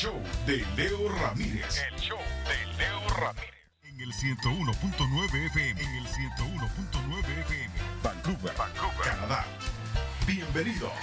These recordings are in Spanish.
show de Leo Ramírez. El show de Leo Ramírez. En el 101.9 FM. En el 101.9 FM. Vancouver, Canadá. Bienvenidos.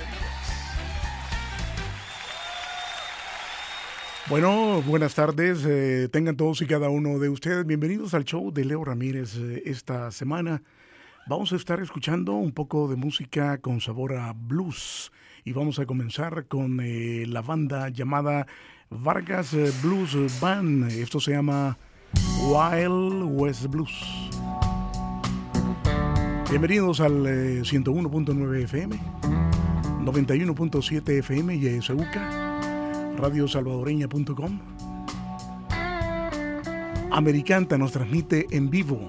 Bueno, buenas tardes. Tengan todos y cada uno de ustedes bienvenidos al show de Leo Ramírez. Esta semana vamos a estar escuchando un poco de música con sabor a blues. Y vamos a comenzar con la banda llamada Vargas Blues Band. Esto se llama Wild West Blues. Bienvenidos al 101.9 FM, 91.7 FM y SUCA, radiosalvadoreña.com. Americanta nos transmite en vivo.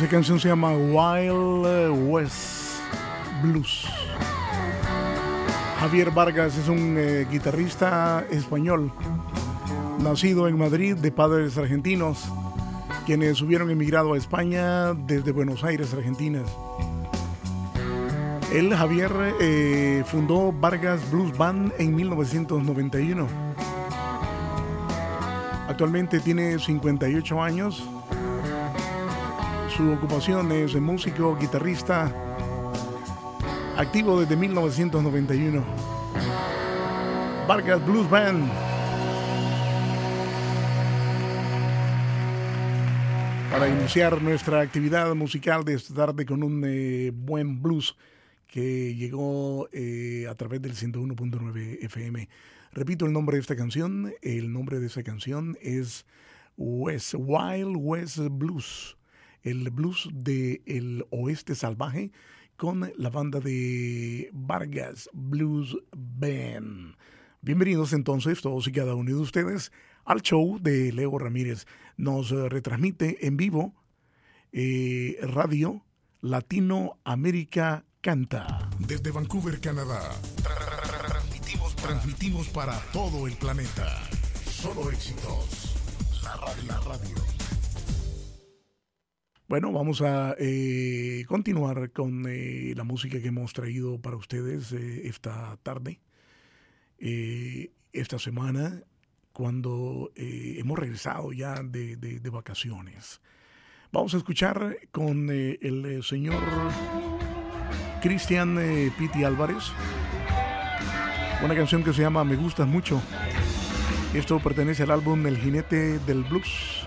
Esta canción se llama Wild West Blues. Javier Vargas es un guitarrista español, nacido en Madrid de padres argentinos, quienes hubieron emigrado a España desde Buenos Aires, Argentina. Él, Javier, fundó Vargas Blues Band en 1991. Actualmente tiene 58 años. Su ocupación es músico, guitarrista, activo desde 1991. Vargas Blues Band. Para iniciar nuestra actividad musical de esta tarde con un buen blues que llegó a través del 101.9 FM. Repito el nombre de esta canción. El nombre de esta canción es Wild West Blues. El blues del oeste salvaje con la banda de Vargas Blues Band. Bienvenidos entonces todos y cada uno de ustedes al show de Leo Ramírez. Nos retransmite en vivo Radio Latinoamérica Canta. Desde Vancouver, Canadá. Transmitimos para todo el planeta. Solo éxitos. La radio. Bueno, vamos a continuar con la música que hemos traído para ustedes esta tarde, esta semana, cuando hemos regresado ya de vacaciones. Vamos a escuchar con el señor Cristian Piti Álvarez una canción que se llama Me Gustas Mucho. Esto pertenece al álbum El Jinete del Blues.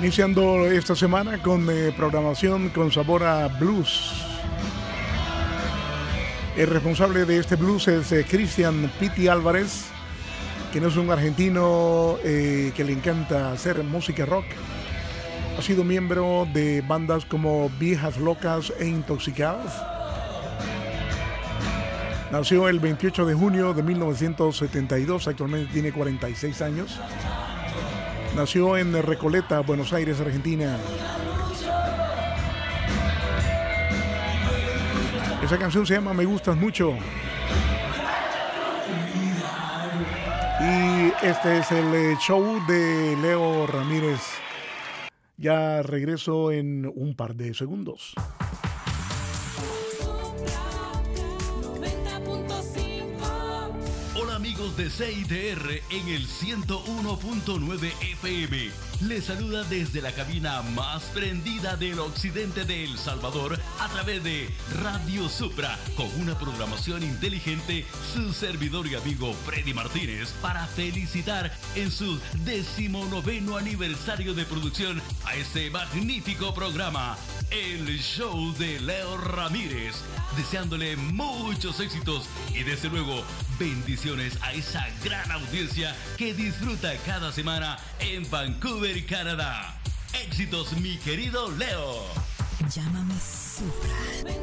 Iniciando esta semana con programación con sabor a blues. El responsable de este blues es Cristian Piti Álvarez, quien es un argentino que le encanta hacer música rock. Ha sido miembro de bandas como Viejas Locas e Intoxicadas. Nació el 28 de junio de 1972, actualmente tiene 46 años. Nació en Recoleta, Buenos Aires, Argentina. Esa canción se llama Me Gustas Mucho. Y este es el show de Leo Ramírez. Ya regreso en un par de segundos. Amigos de CITR en el 101.9 FM. Les saluda desde la cabina más prendida del occidente de El Salvador a través de Radio Supra, con una programación inteligente, su servidor y amigo Freddy Martínez, para felicitar en su 19º aniversario de producción a este magnífico programa, el show de Leo Ramírez, deseándole muchos éxitos y desde luego bendiciones a esa gran audiencia que disfruta cada semana en Vancouver, Canadá. Éxitos, mi querido Leo. Llámame Supra.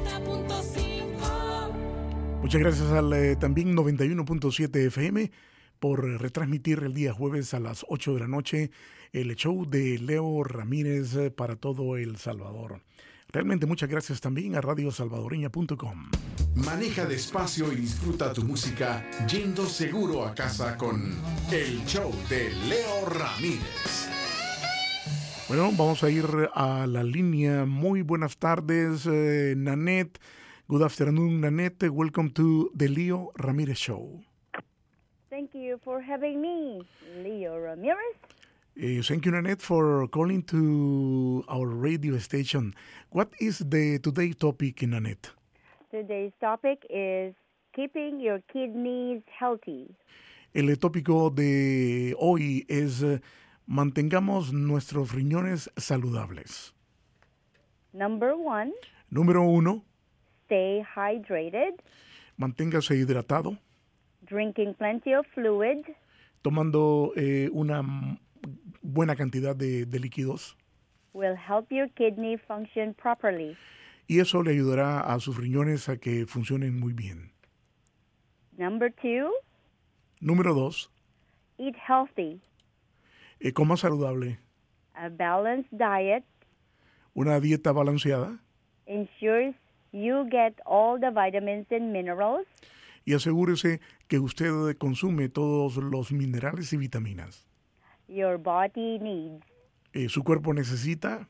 90.5. Muchas gracias al también 91.7 FM por retransmitir el día jueves a las 8 de la noche el show de Leo Ramírez para todo El Salvador. Realmente muchas gracias también a radiosalvadoreña.com. Maneja despacio y disfruta tu música yendo seguro a casa con el show de Leo Ramírez. Bueno, vamos a ir a la línea. Muy buenas tardes, Nanette. Good afternoon, Nanette. Welcome to the Leo Ramírez Show. Thank you for having me, Leo Ramírez. Thank you, Nanette, for calling to our radio station. What is the today's topic, Nanette? Today's topic is keeping your kidneys healthy. El tópico de hoy es mantengamos nuestros riñones saludables. Número 1. Número 1. Stay hydrated. Manténgase hidratado. Drinking plenty of fluid. Tomando una buena cantidad de líquidos. Will help your kidney function properly. Y eso le ayudará a sus riñones a que funcionen muy bien. Number 2. Número 2. Eat healthy. Coma saludable. A balanced diet Una dieta balanceada. ensures you get all the vitamins and minerals Y asegúrese que usted consume todos los minerales y vitaminas. your body needs. Su cuerpo necesita.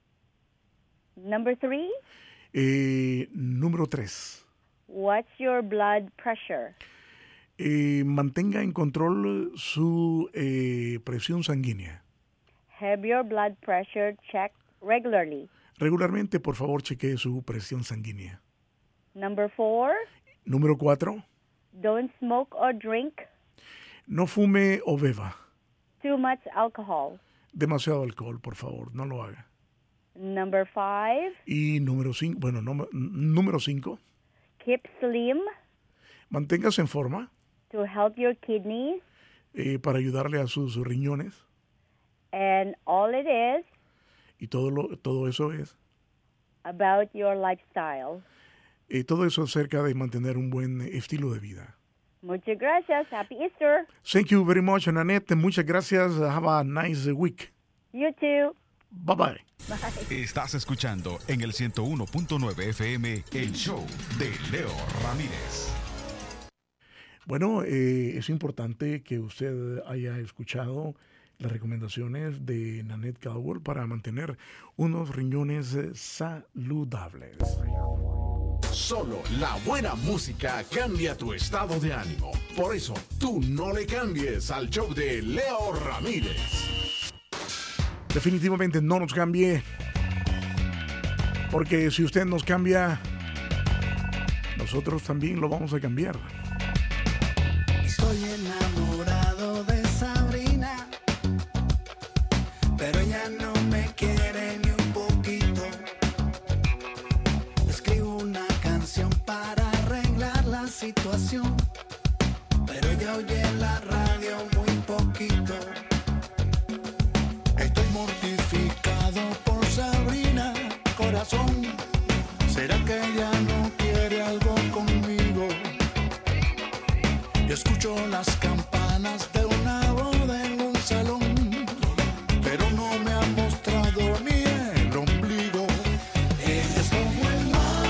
Number 3. Número 3. Watch your blood pressure. Mantenga en control su presión sanguínea. Have your blood pressure checked regularly. Regularmente, por favor, chequee su presión sanguínea. Number 4. Número 4. Don't smoke or drink No fume o beba. too much alcohol. Demasiado alcohol, por favor, no lo haga. Number 5. Y número 5, bueno, número 5. Keep slim Manténgase en forma to help your kidneys. para ayudarle a sus riñones. And all it is Y todo eso es. about your lifestyle. Todo eso acerca de mantener un buen estilo de vida. Muchas gracias. Happy Easter. Thank you very much, Nanette. Muchas gracias. Have a nice week. You too. Bye bye. Estás escuchando en el 101.9 FM el show de Leo Ramírez. Bueno, es importante que usted haya escuchado las recomendaciones de Nanette Caldwell para mantener unos riñones saludables. Solo la buena música cambia tu estado de ánimo. Por eso, tú no le cambies al show de Leo Ramírez. Definitivamente no nos cambie, porque si usted nos cambia, nosotros también lo vamos a cambiar. Estoy enamorado de Sabrina, pero ella no me escucho las campanas de una boda en un salón, pero no me ha mostrado ni el ombligo. Ella es como el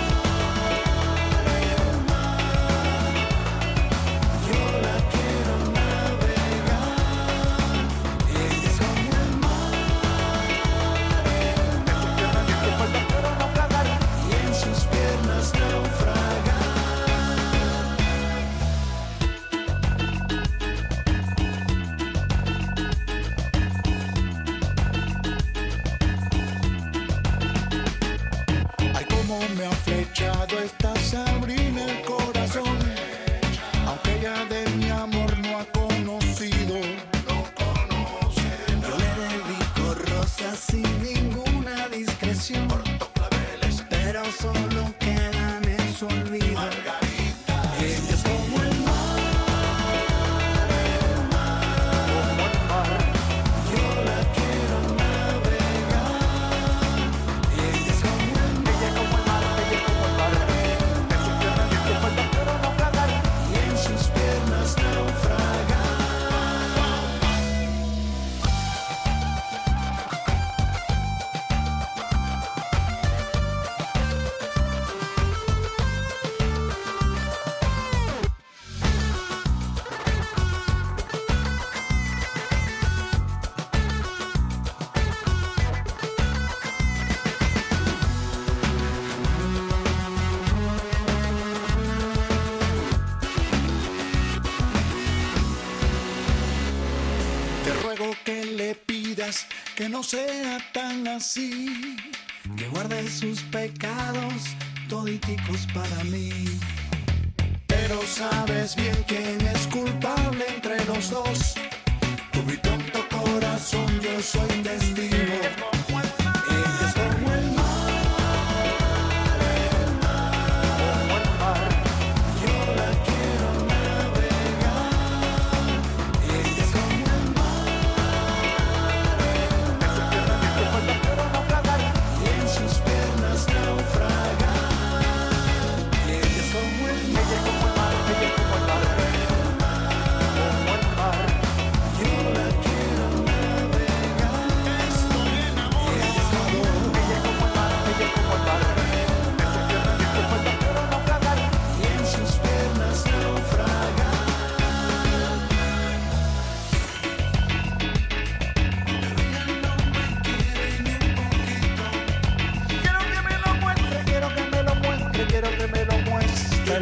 mar, yo la quiero navegar. Ella es como el mar, y en sus piernas naufragar. Me ha flechado esta Sabrina el corazón, aunque ella de mi amor no ha conocido. Yo le dedico rosas sin ninguna discreción, pero solo quedan en su olvido. Ella es como el mar, yo la quiero navegar. Ella es como el mar. Y en sus piernas naufragar. Te ruego que le pidas que no sea tan así, que guarde sus pecados toditicos para mí. Pero sabes bien quién es culpable entre los dos. Tu mi tonto corazón, yo soy testigo. Ella es como el mar, yo la quiero navegar. Ella es como el mar, y en sus piernas naufragar. Ella es como el mar, yo la quiero navegar. Estoy enamorado. Ella como el mar, y en sus piernas naufragar. Quiero que me lo muestre, quiero que me lo muestre.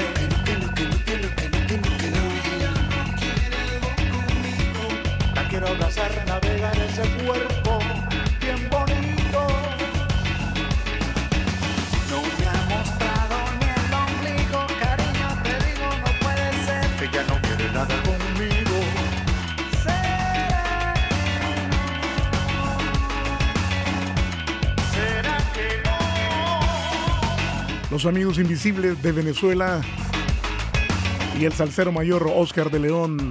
La quiero abrazar, navegar ese cuerpo bien bonito. No me ha mostrado ni el ombligo, cariño, te digo, no puede ser que ya no quiere nada conmigo. ¿Será que no? Los amigos invisibles de Venezuela y el salsero mayor Oscar de León.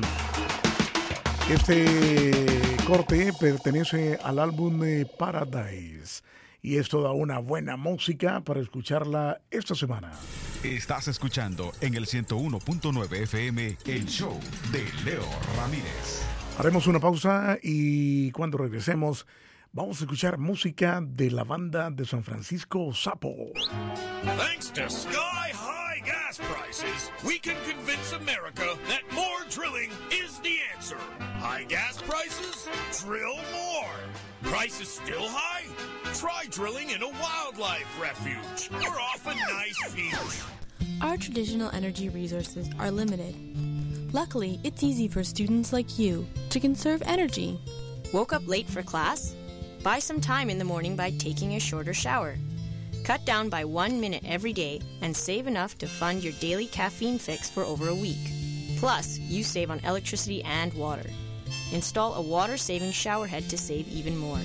Este corte pertenece al álbum Paradise y es toda una buena música para escucharla esta semana. Estás escuchando en el 101.9 FM el show de Leo Ramírez. Haremos una pausa y cuando regresemos vamos a escuchar música de la banda de San Francisco, Sapo. Thanks to sky-high gas prices, we can convince America that more drilling is the answer. High gas prices? Drill more. Prices still high? Try drilling in a wildlife refuge or off a nice beach. Our traditional energy resources are limited. Luckily, it's easy for students like you to conserve energy. Woke up late for class? Buy some time in the morning by taking a shorter shower. Cut down by 1 minute every day and save enough to fund your daily caffeine fix for over a week. Plus, you save on electricity and water. Install a water-saving shower head to save even more.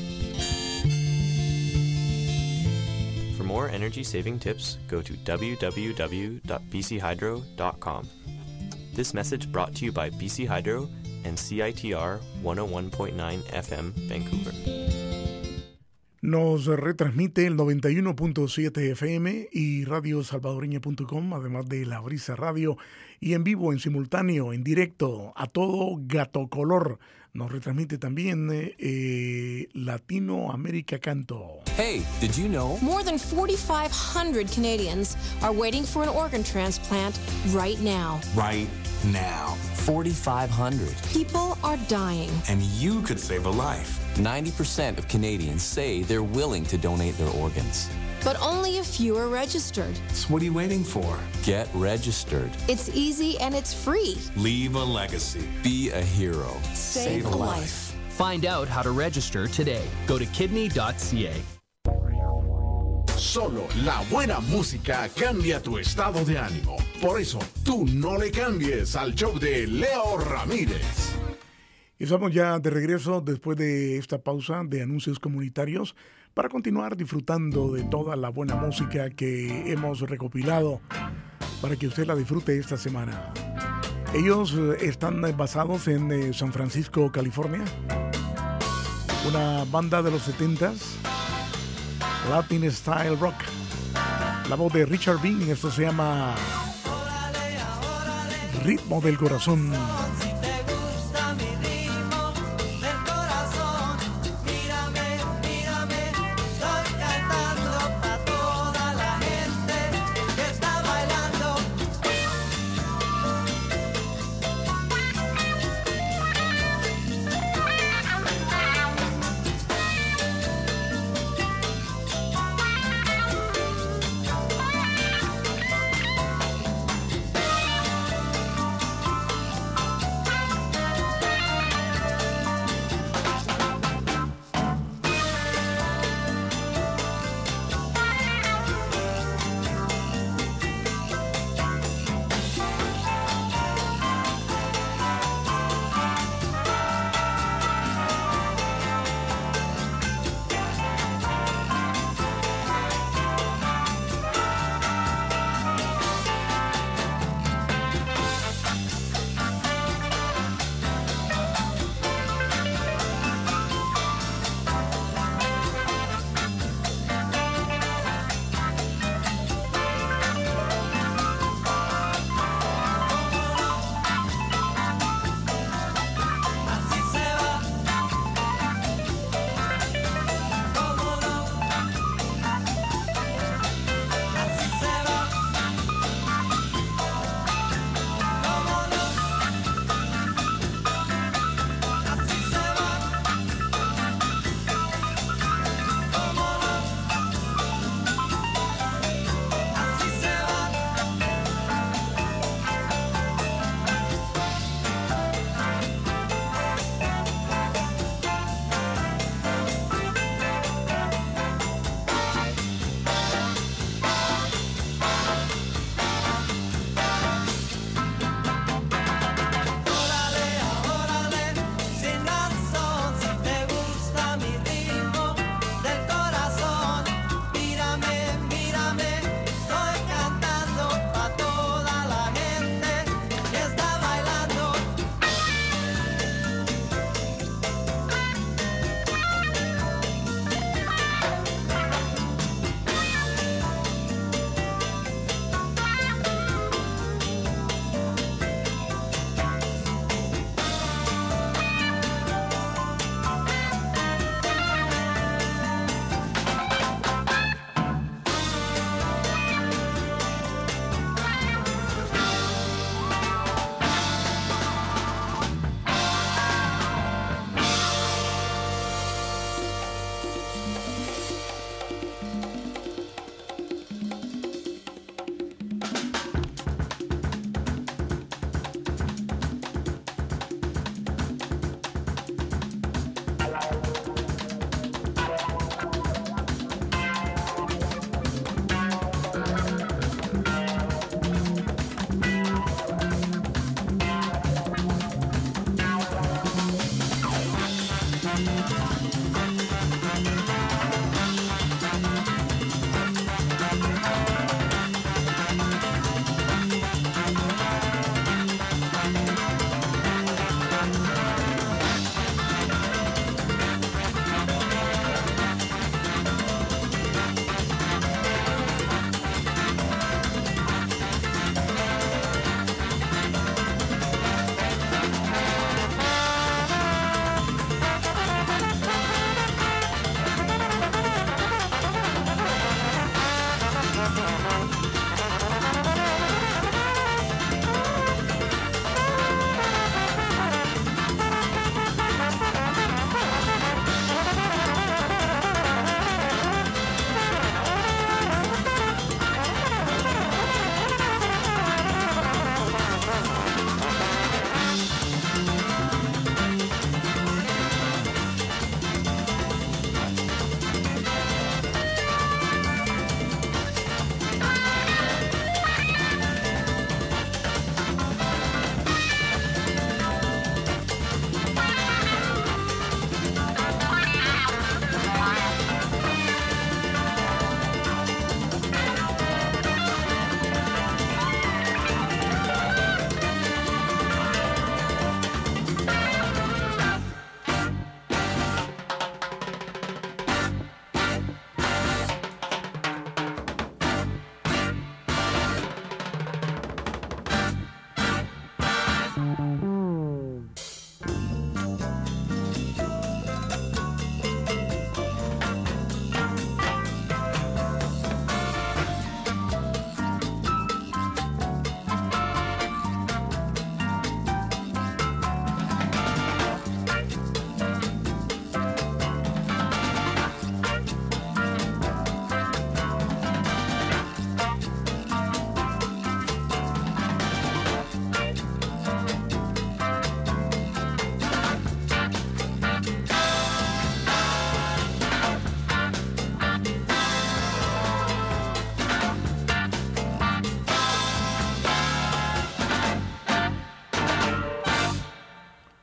For more energy-saving tips, go to www.bchydro.com. This message brought to you by BC Hydro and CITR 101.9 FM, Vancouver. Nos retransmite el 91.7 FM y radiosalvadoreña.com, además de La Brisa Radio, y en vivo, en simultáneo, en directo, a todo gato color. Nos retransmite también Latino América Canto. Hey, did you know? More than 4,500 Canadians are waiting for an organ transplant right now. Right now. 4,500. People are dying. And you could save a life. 90% of Canadians say they're willing to donate their organs. But only a few are registered. So what are you waiting for? Get registered. It's easy and it's free. Leave a legacy. Be a hero. Save a life. Find out how to register today. Go to kidney.ca. Solo la buena música cambia tu estado de ánimo. Por eso, tú no le cambies al show de Leo Ramírez. Estamos ya de regreso después de esta pausa de anuncios comunitarios para continuar disfrutando de toda la buena música que hemos recopilado para que usted la disfrute esta semana. Ellos están basados en San Francisco, California. Una banda de los 70s, Latin Style Rock. La voz de Richard Bean, esto se llama Ritmo del Corazón.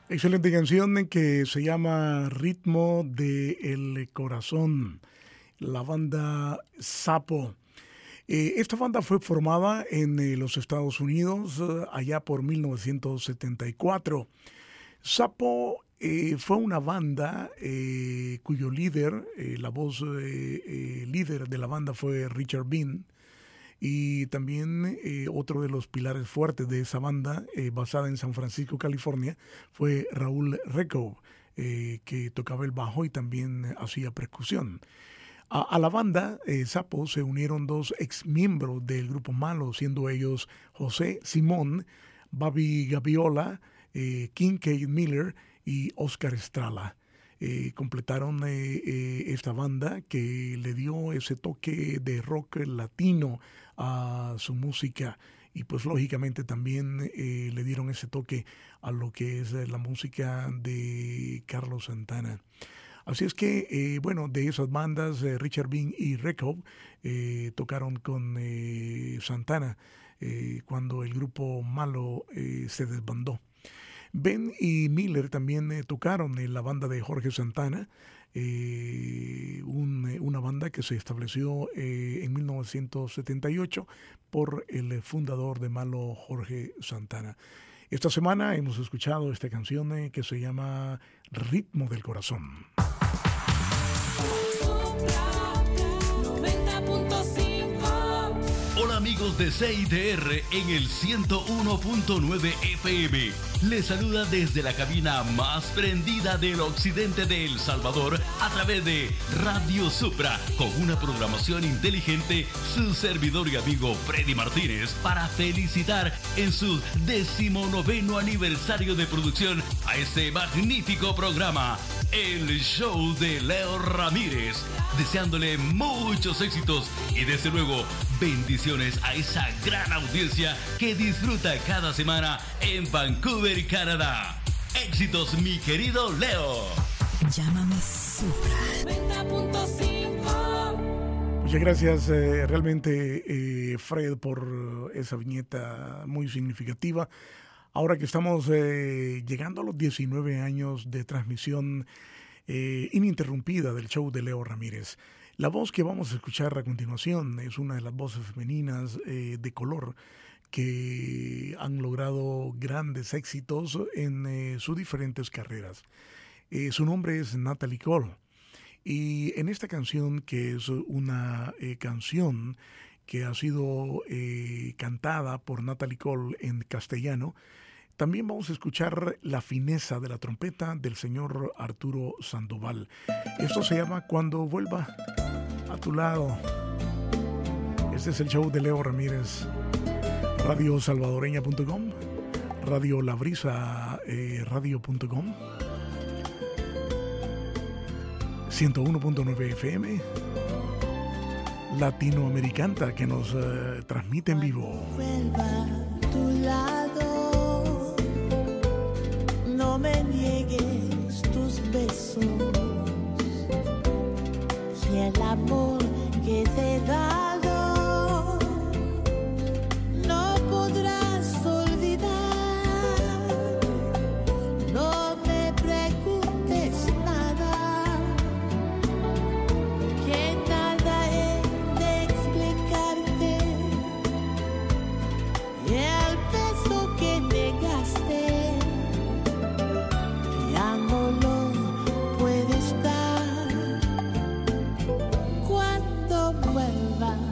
Excelente canción que se llama Ritmo del Corazón, la banda Sapo. Esta banda fue formada en los Estados Unidos allá por 1974. Sapo fue una banda cuyo líder, la voz líder de la banda fue Richard Bean, y también otro de los pilares fuertes de esa banda, basada en San Francisco, California, fue Raúl Recco, que tocaba el bajo y también hacía percusión. A la banda Sapo se unieron dos ex miembros del grupo Malo, siendo ellos José Simón, Bobby Gaviola, Kincaid Miller y Oscar Estrala. Completaron esta banda que le dio ese toque de rock latino a su música, y pues lógicamente también le dieron ese toque a lo que es la música de Carlos Santana. Así es que, bueno, de esas bandas, Richard Bean y Recco tocaron con Santana cuando el grupo Malo se desbandó. Ben y Miller también tocaron en la banda de Jorge Santana, una banda que se estableció en 1978 por el fundador de Malo, Jorge Santana. Esta semana hemos escuchado esta canción que se llama Ritmo del Corazón. Hola amigos de CITR en el 101.9 FM. Les saluda desde la cabina más prendida del occidente de El Salvador a través de Radio Supra, con una programación inteligente, su servidor y amigo Freddy Martínez, para felicitar en su 19º aniversario de producción a este magnífico programa, El Show de Leo Ramírez, deseándole muchos éxitos y desde luego bendiciones a esa gran audiencia que disfruta cada semana en Vancouver, Canadá. Éxitos, mi querido Leo. Llámame Supra. 90.5. Muchas gracias realmente Fred por esa viñeta muy significativa. Ahora que estamos llegando a los 19 años de transmisión ininterrumpida del show de Leo Ramírez. La voz que vamos a escuchar a continuación es una de las voces femeninas de color que han logrado grandes éxitos en sus diferentes carreras. Su nombre es Natalie Cole, y en esta canción, que es una canción que ha sido cantada por Natalie Cole en castellano, también vamos a escuchar la fineza de la trompeta del señor Arturo Sandoval. Esto se llama Cuando Vuelva a Tu Lado. Este es el show de Leo Ramírez. Radiosalvadoreña.com, Radio La Brisa, radio.com, 101.9 FM, Latinoamericana, que nos transmite en vivo. Vuelva a tu lado, no me niegues tus besos y el amor que te he dado no podrás olvidar. No me preguntes nada, que nada he de explicarte, y el beso que negaste ya no lo puedes dar. Cuando vuelva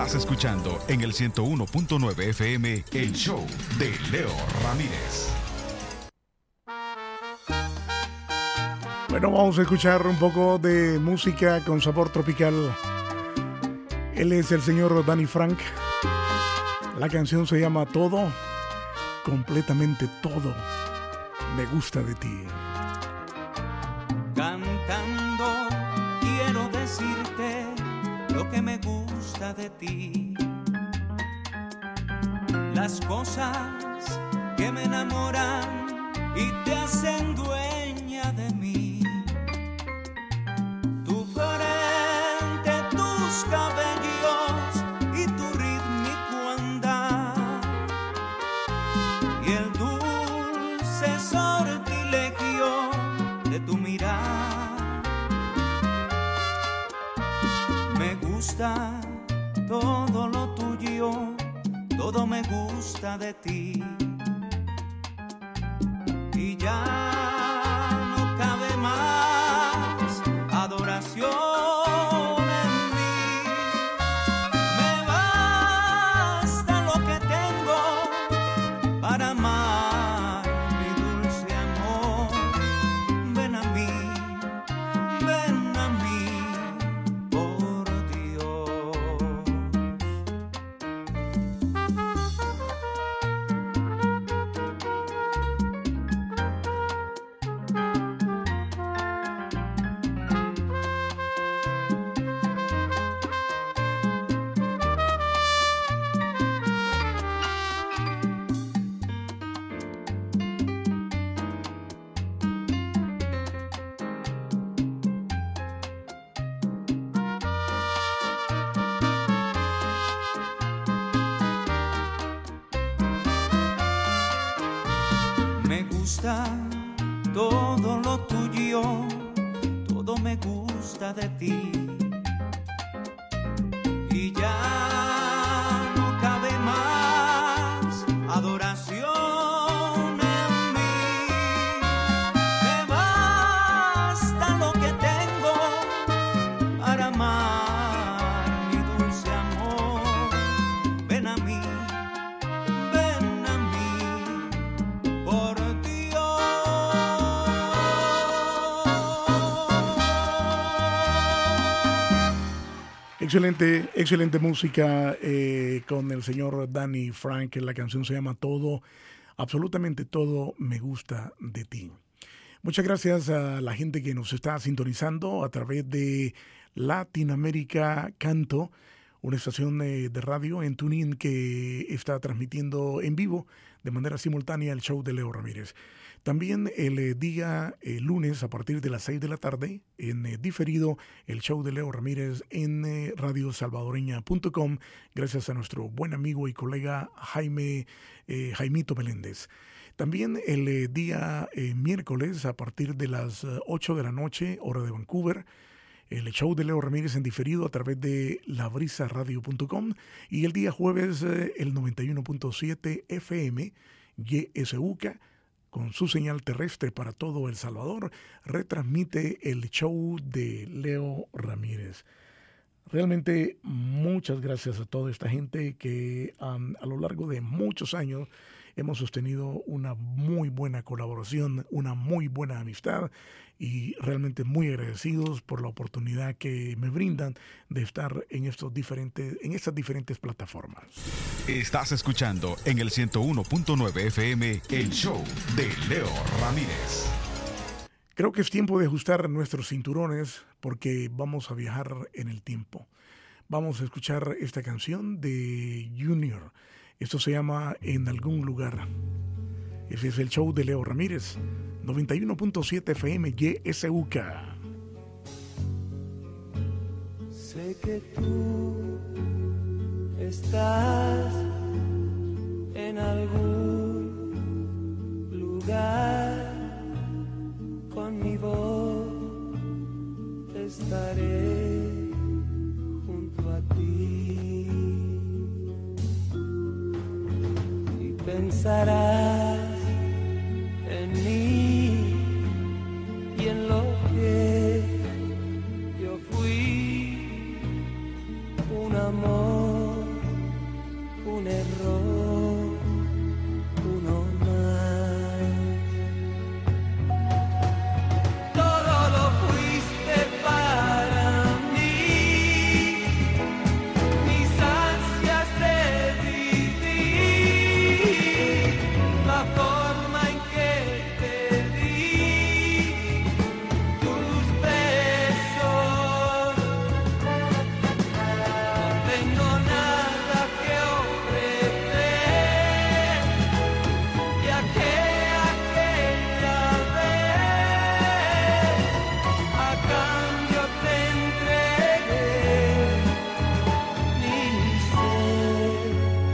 Estás escuchando en el 101.9 FM el show de Leo Ramírez. Bueno, vamos a escuchar un poco de música con sabor tropical. Él es el señor Danny Frank. La canción se llama Todo, completamente todo me gusta de ti. Cantando quiero decirte lo que me gusta de ti, las cosas que me enamoran y te hacen dueña de mí. Tu frente, tus cabellos y tu rítmico andar y el dulce sortilegio de tu mirar. Me gusta todo lo tuyo, todo me gusta de ti. Y ya no cabe más adoración en mí. Me basta lo que tengo para amar mi dulce amor. Ven a mí, por Dios. Me gusta todo lo tuyo, todo me gusta de ti. Y ya no cabe más adoración en mí. Me basta lo que tengo para amar mi dulce amor. Ven a mí, por Dios. Excelente música con el señor Danny Frank. La canción se llama Todo, absolutamente todo me gusta de ti. Muchas gracias a la gente que nos está sintonizando a través de Latinoamérica Canto, una estación de radio en TuneIn que está transmitiendo en vivo de manera simultánea el show de Leo Ramírez. También el día lunes a partir de las 6 de la tarde en diferido el show de Leo Ramírez en radiosalvadoreña.com, gracias a nuestro buen amigo y colega Jaimito Meléndez. También el día miércoles a partir de las 8 de la noche, hora de Vancouver, el show de Leo Ramírez en diferido a través de labrisaradio.com, y el día jueves el 91.7 FM YSUCA con su señal terrestre para todo El Salvador retransmite el show de Leo Ramírez. Realmente muchas gracias a toda esta gente que a lo largo de muchos años hemos sostenido una muy buena colaboración, una muy buena amistad, y realmente muy agradecidos por la oportunidad que me brindan de estar en estas diferentes plataformas. Estás escuchando en el 101.9 FM el show de Leo Ramírez. Creo que es tiempo de ajustar nuestros cinturones porque vamos a viajar en el tiempo. Vamos a escuchar esta canción de Junior. Esto se llama En algún lugar. Ese es el show de Leo Ramírez, 91.7 FM YSUCA. Sé que tú estás en algún lugar, con mi voz estaré junto a ti y pensarás en mí y en lo que yo fui, un amor un error, uno más. Todo lo fuiste para mí, mis ansias de vivir, la forma en que te di tus besos. No tengo nada que ofrecer, ya que aquella vez a cambio te entregué mi ser.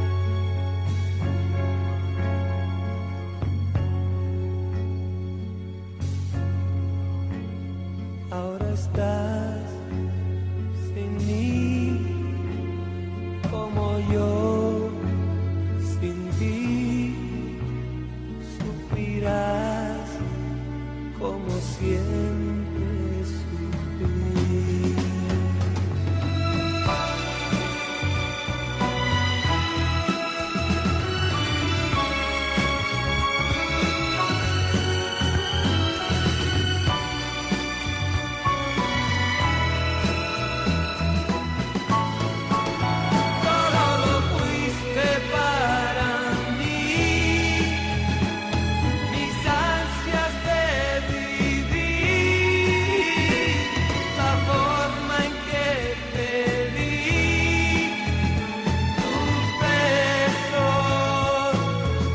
Ahora estás sin mí, como yo sin ti. Sufrirás como siempre sufrí. Todo lo fuiste para mí, mis ansias de vivir, la forma en que te di tus besos.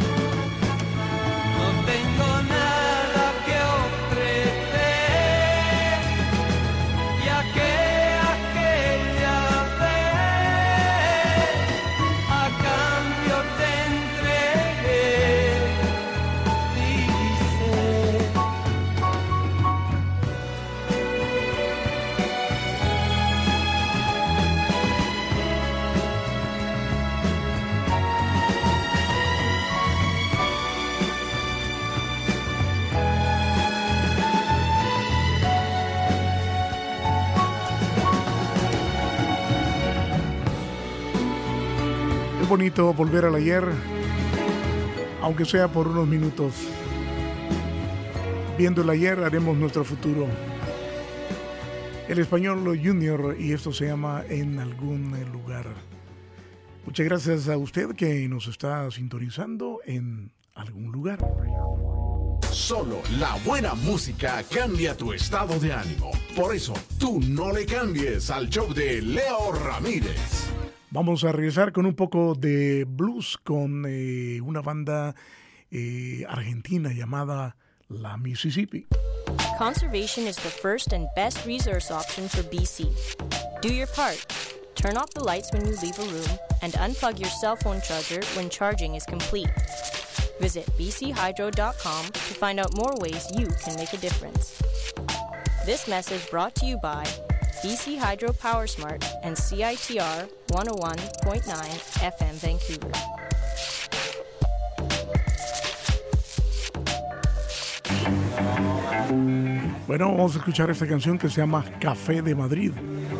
No tengo nada que ofrecer, ya que aquella vez a cambio te entregué mi ser. Es bonito volver al ayer, aunque sea por unos minutos. Viendo el ayer haremos nuestro futuro. El Español Junior, y esto se llama En algún lugar. Muchas gracias a usted que nos está sintonizando en algún lugar. Solo la buena música cambia tu estado de ánimo. Por eso, tú no le cambies al show de Leo Ramírez. Vamos a regresar con un poco de blues con una banda argentina llamada La Mississippi. Conservation is the first and best resource option for BC. Do your part. Turn off the lights when you leave a room and unplug your cell phone charger when charging is complete. Visit bchydro.com to find out more ways you can make a difference. This message brought to you by BC Hydro Power Smart and CITR 101.9 FM Vancouver. Bueno, vamos a escuchar esta canción que se llama Café de Madrid.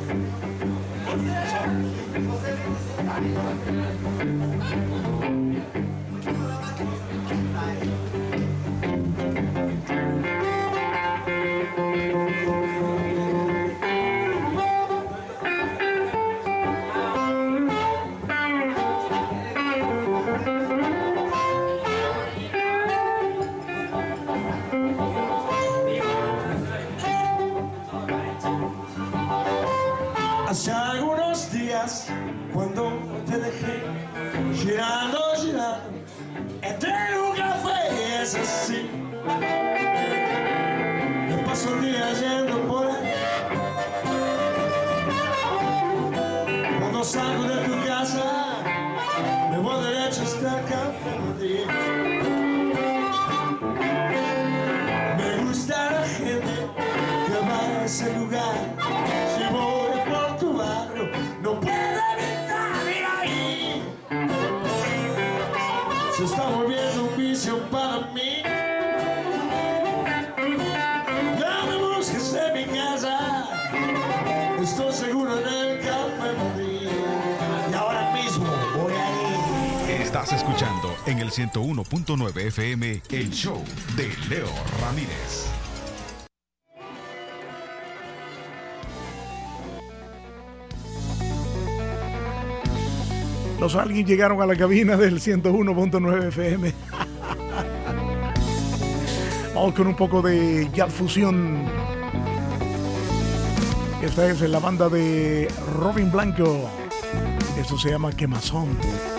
Hace algunos días, cuando te dejé girando, girando entre un café, es así. Me paso el día yendo por ahí. Cuando salgo de tu casa, me voy derecho hasta el Café Madrid. Me gusta la gente que va a ese lugar. Si voy por tu barrio, no puedo evitar ir ahí. Se está volviendo un vicio para mí. No me busques en mi casa, estoy seguro en el Café Madrid. Y ahora mismo voy a ir. Estás escuchando en el 101.9 FM el show de Leo Ramírez. Los alguien llegaron a la cabina del 101.9 FM. Vamos con un poco de jazz fusión. Esta es la banda de Robin Blanco. Esto se llama Quemazón.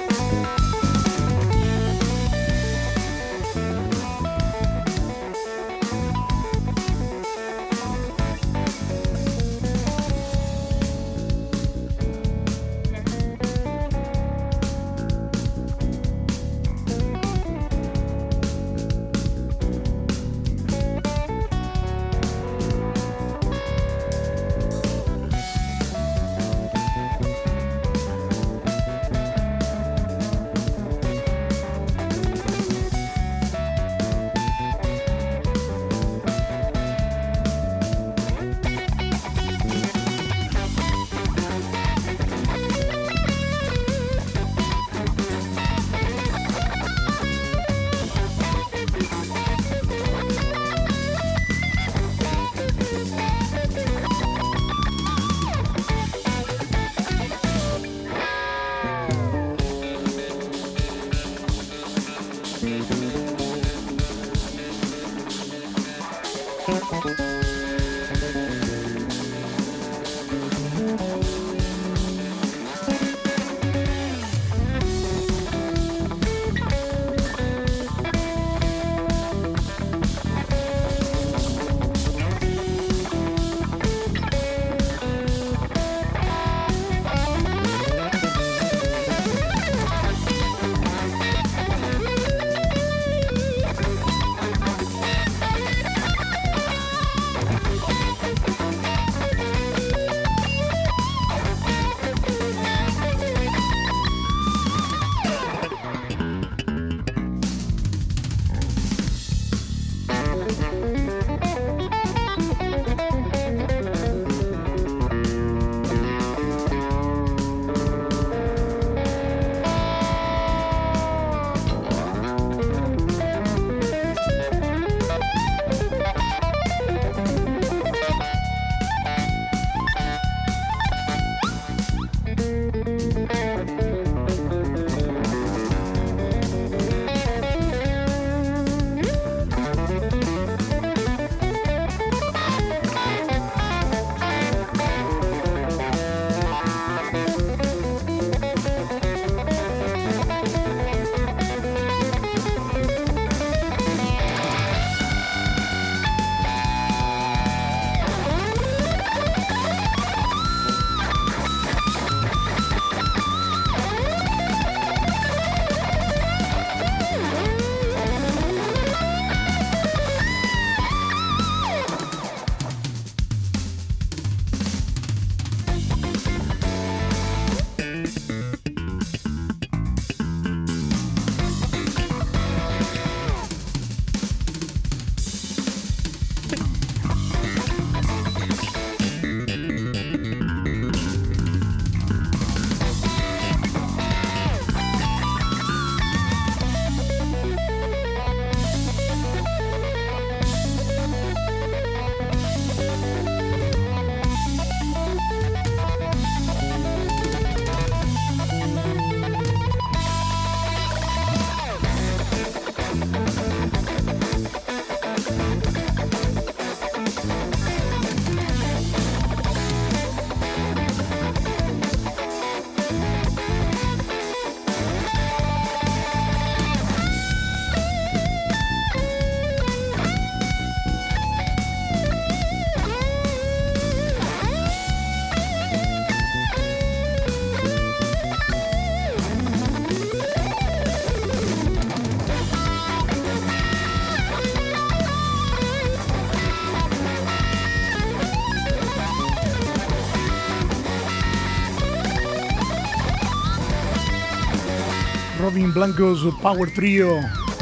Robin Blanco's Power Trio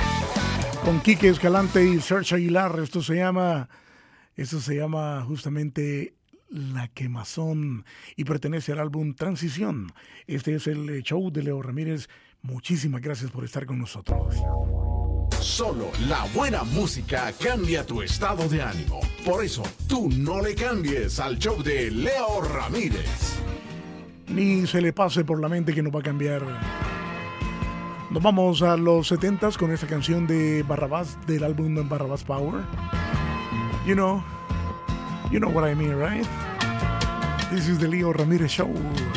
con Quique Escalante y Serge Aguilar. Esto se llama justamente La Quemazón y pertenece al álbum Transición. Este es el show de Leo Ramírez, Muchísimas gracias por estar con nosotros. Solo la buena música cambia tu estado de ánimo. Por eso, tú no le cambies al show de Leo Ramírez. Ni se le pase por la mente que no va a cambiar. Nos vamos a los 70s con esta canción de Barrabás, del álbum Barrabás Power. You know what I mean, right? This is the Leo Ramírez Show.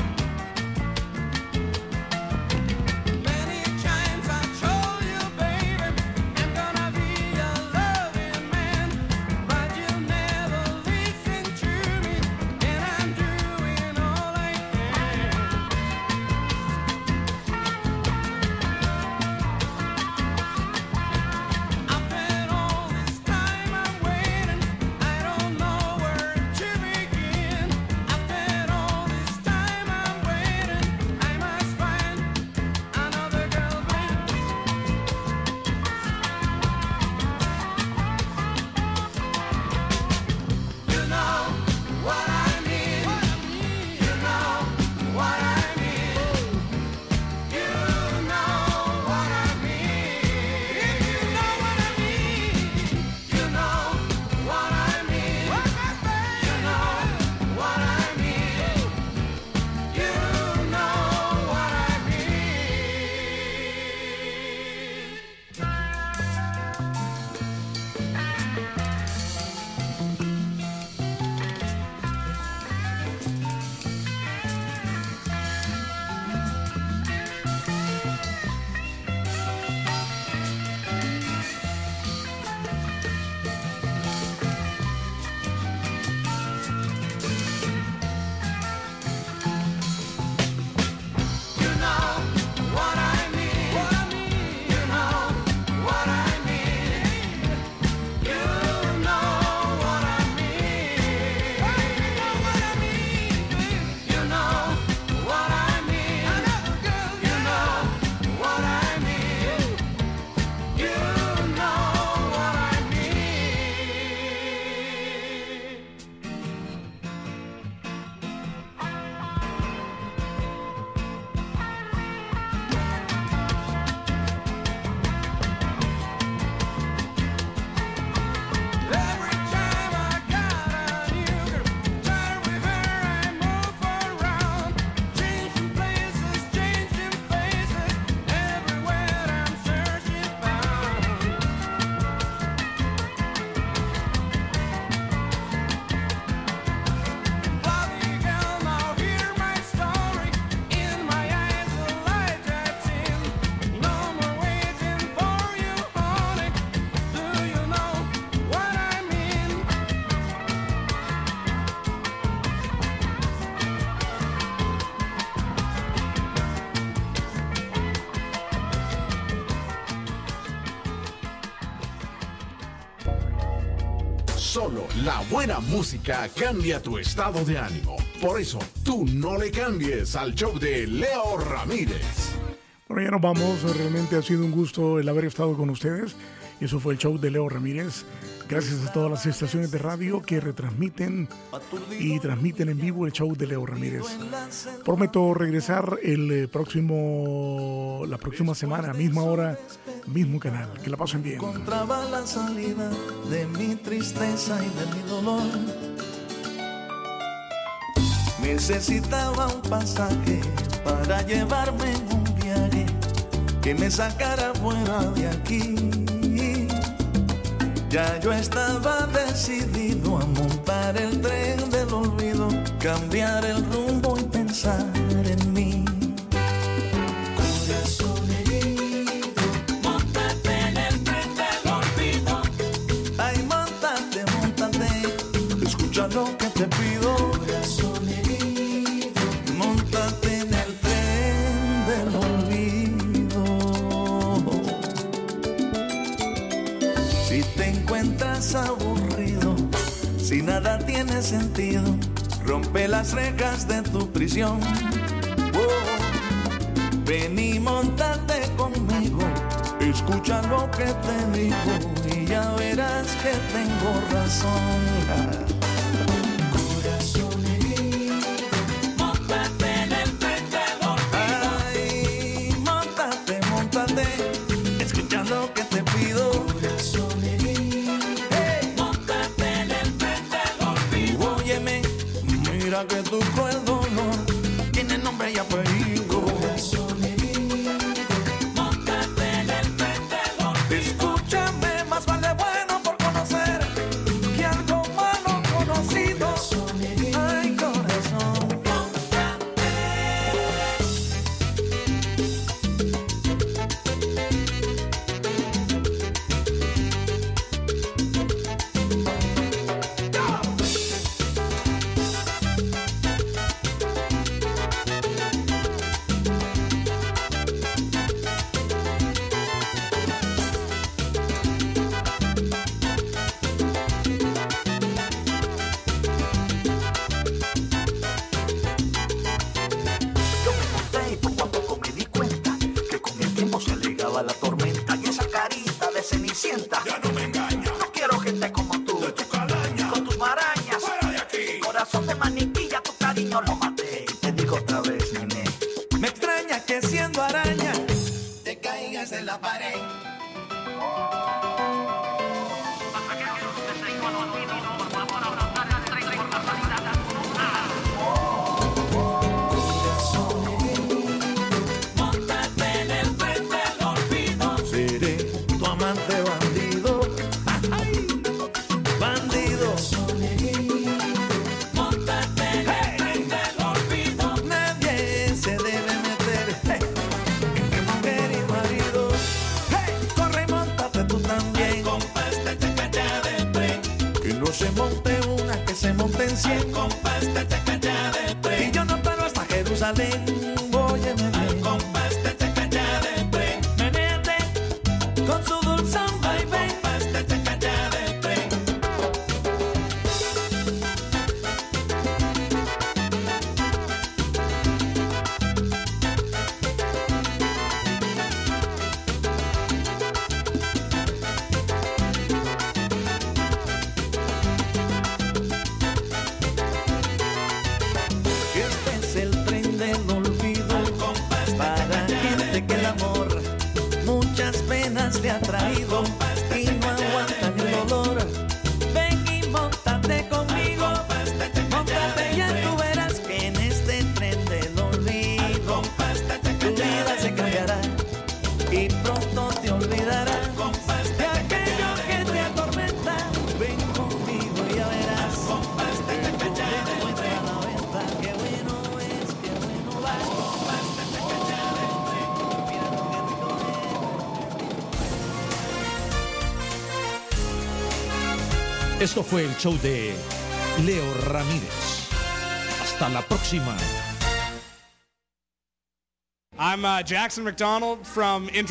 Solo la buena música cambia tu estado de ánimo. Por eso, tú no le cambies al show de Leo Ramírez. Bueno, ya nos vamos. Realmente ha sido un gusto el haber estado con ustedes. Y eso fue el show de Leo Ramírez. Gracias a todas las estaciones de radio que retransmiten y transmiten en vivo el show de Leo Ramírez. Prometo regresar la próxima semana, misma hora, mismo canal. Que la pasen bien. Encontraba la salida de mi tristeza y de mi dolor. Necesitaba un pasaje para llevarme en un viaje que me sacara fuera de aquí. Ya yo estaba decidido a montar el tren del olvido, cambiar el rumbo y pensar en mí. Corazón herido, móntate en el tren del olvido. Ay, móntate, móntate, escucha lo que te pido. Corazón herido, móntate en el tren del olvido. Si te encuentras aburrido, si nada tiene sentido, rompe las rejas de tu prisión. Oh, ven y móntate conmigo, escucha lo que te digo y ya verás que tengo razón. Corazón herido, móntate en el tren del olvido. Ay, móntate. tu cruel dolor tiene nombre y apellido. Corazón herido, móntate en el tren del olvido. Escúchame, más vale bueno por conocer que algo malo conocido. Ay, corazón, la tormenta y esa carita de cenicienta ya no me engaña. No quiero gente como tú, de tu calaña, con tus marañas. Fuera de aquí. Corazón de maniquilla, tu cariño lo maté. Y te digo otra vez, nene, me extraña que siendo araña te caigas en la pared. Se monte una, que se monten 100. Al compás de chacachá de tren. Y yo no paro hasta Jerusalén. Óyeme bien. Al compás de chacachá de tren. Menéate con su dulzón vaivén. Al compás de chacachá de tren. Le ha traído y no aguanta ni el dolor. Ven y móntate conmigo, móntate ya tú verás que en este tren del olvido tu vida se cambiará y pronto te olvidarás de aquello que te atormenta. Ven conmigo y ya verás que encuentra la venta. Qué bueno es, qué bueno va. Esto fue el show de Leo Ramírez. Hasta la próxima. I'm Jackson McDonald from